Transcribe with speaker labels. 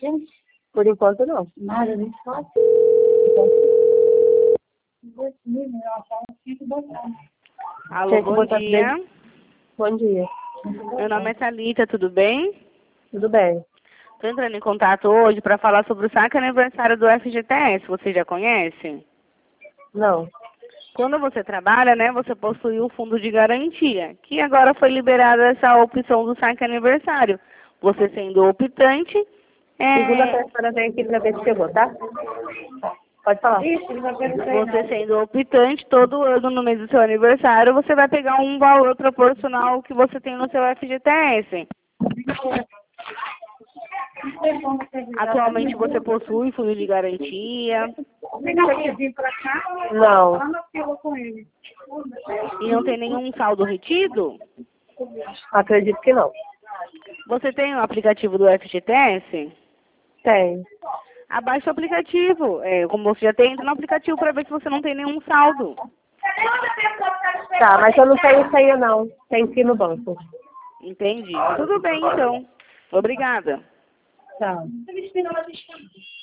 Speaker 1: Por enquanto, não.
Speaker 2: Nada, nem fácil.
Speaker 3: Alô,
Speaker 1: Gente,
Speaker 3: bom
Speaker 1: botar
Speaker 3: dia.
Speaker 1: bem. Bom dia.
Speaker 3: Meu nome é Thalita, tudo bem?
Speaker 1: Tudo bem?
Speaker 3: Estou entrando em contato hoje para falar sobre o saque aniversário do FGTS. Você já conhece?
Speaker 1: Não.
Speaker 3: Quando você trabalha, né, você possui um fundo de garantia, que agora foi liberada essa opção do saque aniversário. Você sendo optante,
Speaker 1: Segunda-feira a senhora vem aqui pra ver se chegou, tá? Pode falar.
Speaker 3: você sendo optante, todo ano no mês do seu aniversário, você vai pegar um valor proporcional que você tem no seu FGTS. Atualmente você possui fundo de garantia
Speaker 1: Não.
Speaker 3: e não tem nenhum saldo retido?
Speaker 1: Acredito que não.
Speaker 3: Você tem o aplicativo do FGTS?
Speaker 1: Tem.
Speaker 3: Abaixe o aplicativo. Como você já tem, entra no aplicativo para ver se você não tem nenhum saldo.
Speaker 1: Tá, mas eu não tenho senha, não. Tem que ir no banco.
Speaker 3: Entendi. Tudo bem, então. Obrigada.
Speaker 1: Tchau.